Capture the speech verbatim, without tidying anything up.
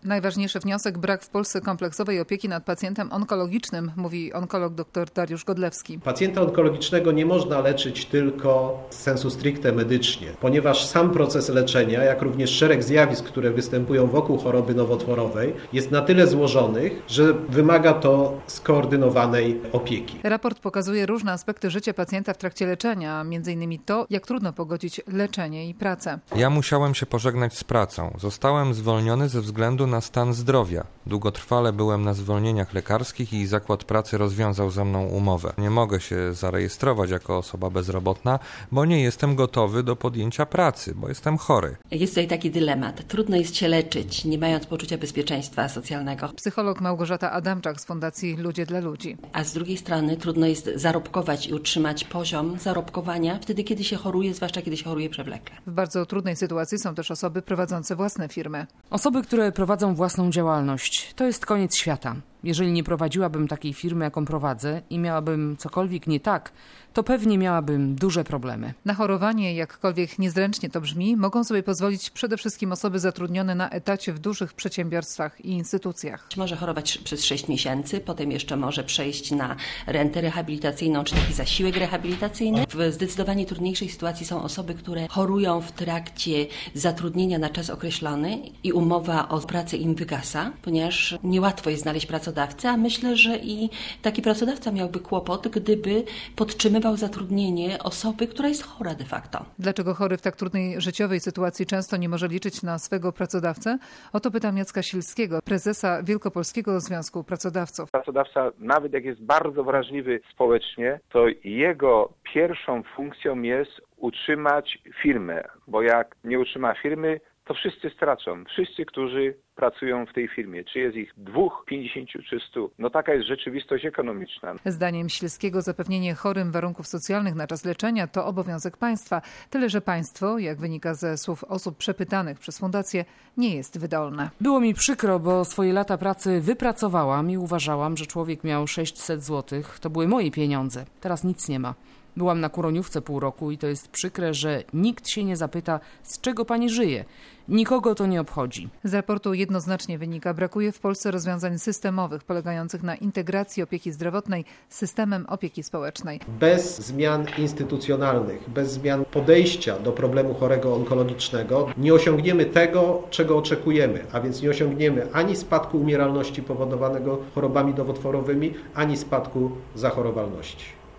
Najważniejszy wniosek: brak w Polsce kompleksowej opieki nad pacjentem onkologicznym, mówi onkolog dr Dariusz Godlewski. Pacjenta onkologicznego nie można leczyć tylko z sensu stricte medycznie, ponieważ sam proces leczenia, jak również szereg zjawisk, które występują wokół choroby nowotworowej, jest na tyle złożonych, że wymaga to skoordynowanej opieki. Raport pokazuje różne aspekty życia pacjenta w trakcie leczenia, między innymi to, jak trudno pogodzić leczenie i pracę. Ja musiałem się pożegnać z pracą. Zostałem zwolniony ze względu na stan zdrowia. Długotrwale byłem na zwolnieniach lekarskich i zakład pracy rozwiązał ze mną umowę. Nie mogę się zarejestrować jako osoba bezrobotna, bo nie jestem gotowy do podjęcia pracy, bo jestem chory. Jest tutaj taki dylemat. Trudno jest się leczyć, nie mając poczucia bezpieczeństwa socjalnego. Psycholog Małgorzata Adamczak z Fundacji Ludzie dla Ludzi. A z drugiej strony trudno jest zarobkować i utrzymać poziom zarobkowania wtedy, kiedy się choruje, zwłaszcza kiedy się choruje przewlekle. W bardzo trudnej sytuacji są też osoby prowadzące własne firmy. Osoby, które prowadzą własną działalność. To jest koniec świata. Jeżeli nie prowadziłabym takiej firmy, jaką prowadzę i miałabym cokolwiek nie tak, to pewnie miałabym duże problemy. Na chorowanie, jakkolwiek niezręcznie to brzmi, mogą sobie pozwolić przede wszystkim osoby zatrudnione na etacie w dużych przedsiębiorstwach i instytucjach. Może chorować przez sześć miesięcy, potem jeszcze może przejść na rentę rehabilitacyjną czy taki zasiłek rehabilitacyjny. W zdecydowanie trudniejszej sytuacji są osoby, które chorują w trakcie zatrudnienia na czas określony i umowa o pracę im wygasa, ponieważ niełatwo jest znaleźć pracodawcę, a myślę, że i taki pracodawca miałby kłopot, gdyby podtrzymywał zatrudnienie osoby, która jest chora de facto. Dlaczego chory w tak trudnej życiowej sytuacji często nie może liczyć na swego pracodawcę? O to pytam Jacka Silskiego, prezesa Wielkopolskiego Związku Pracodawców. Pracodawca, nawet jak jest bardzo wrażliwy społecznie, to jego pierwszą funkcją jest utrzymać firmę, bo jak nie utrzyma firmy, to wszyscy stracą. Wszyscy, którzy pracują w tej firmie. Czy jest ich dwóch, pięćdziesięciu czy stu? No taka jest rzeczywistość ekonomiczna. Zdaniem Silskiego zapewnienie chorym warunków socjalnych na czas leczenia to obowiązek państwa. Tyle, że państwo, jak wynika ze słów osób przepytanych przez fundację, nie jest wydolne. Było mi przykro, bo swoje lata pracy wypracowałam i uważałam, że człowiek miał sześćset złotych. To były moje pieniądze. Teraz nic nie ma. Byłam na Kuroniówce pół roku i to jest przykre, że nikt się nie zapyta, z czego pani żyje. Nikogo to nie obchodzi. Z raportu jednoznacznie wynika, brakuje w Polsce rozwiązań systemowych polegających na integracji opieki zdrowotnej z systemem opieki społecznej. Bez zmian instytucjonalnych, bez zmian podejścia do problemu chorego onkologicznego nie osiągniemy tego, czego oczekujemy, a więc nie osiągniemy ani spadku umieralności powodowanego chorobami nowotworowymi, ani spadku zachorowalności.